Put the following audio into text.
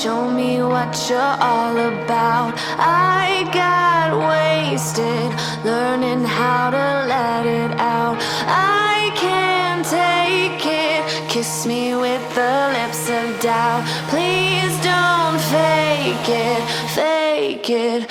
Show me what you're all about. I got wasted, learning how to let it out. I can't take it. Kiss me with the lips of doubt. Please don't fake it, fake it.